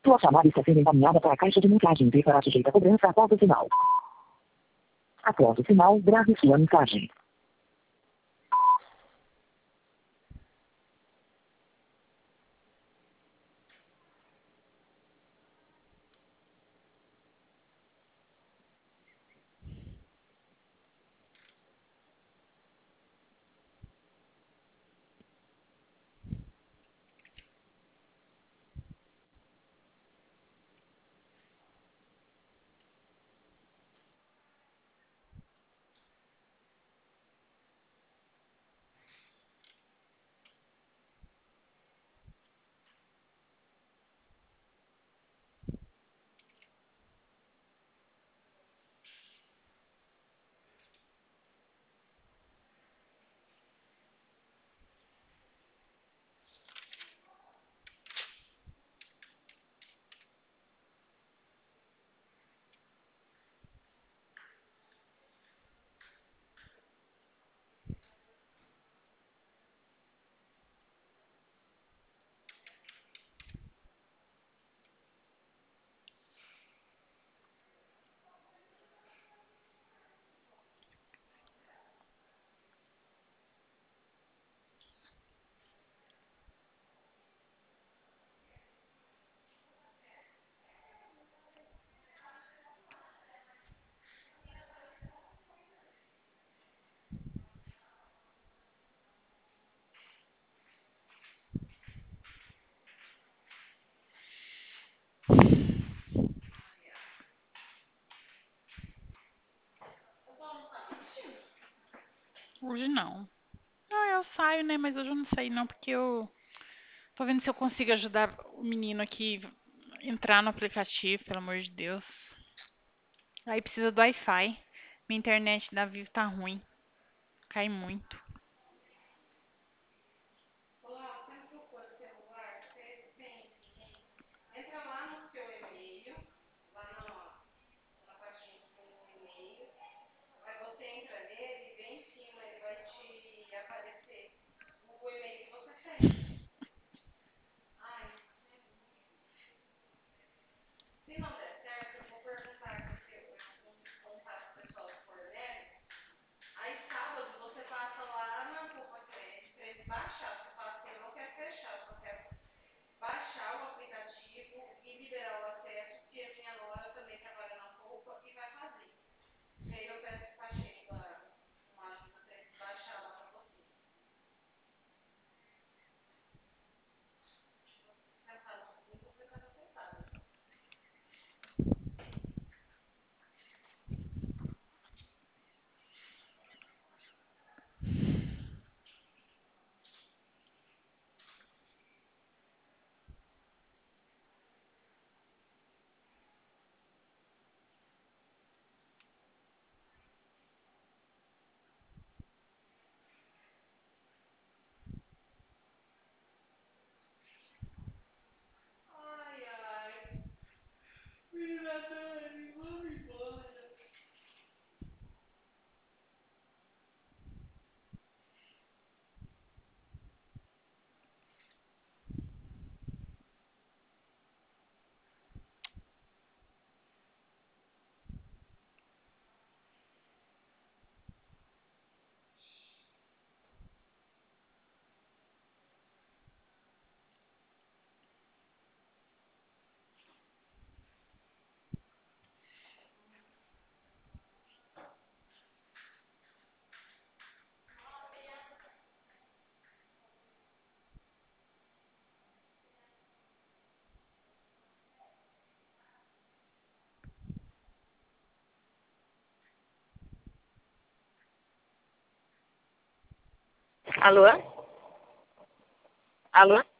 Sua chamada está sendo encaminhada para a caixa de mensagem e será sujeita a cobrança após o sinal. Após o sinal, grave sua mensagem. Hoje não. Não, eu saio, né? Mas hoje eu não saí não, porque eu tô vendo se eu consigo ajudar o menino aqui a entrar no aplicativo, pelo amor de Deus. Aí precisa do Wi-Fi. Minha internet da Vivo tá ruim. Cai muito. Alô? Alô?